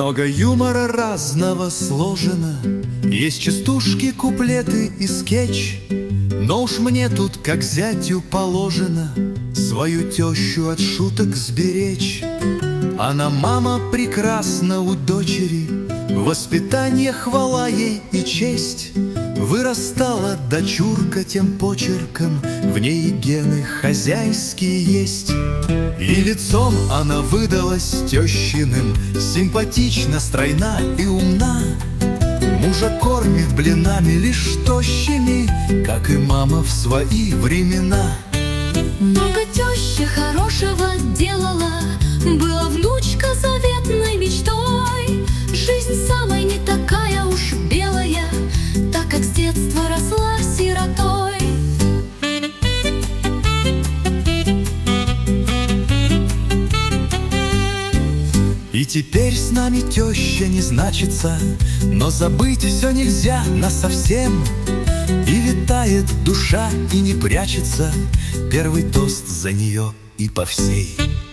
Много юмора разного сложено, есть частушки, куплеты и скетч. Но уж мне тут, как зятю положено, свою тещу от шуток сберечь. Она мама прекрасна у дочери, воспитание хвала ей и честь. Вырастала дочурка тем почерком, в ней гены хозяйские есть. И лицом она выдалась тещиным, симпатична, стройна и умна. Мужа кормит блинами лишь тощими, как и мама в свои времена. Много теща хорошего делала, была внучка заветной мечтой. Жизнь самой не такая уж белая, так как с детства росла сиротой. И теперь с нами теща не значится, но забыть все нельзя насовсем. И витает душа, и не прячется первый тост за нее и по всей.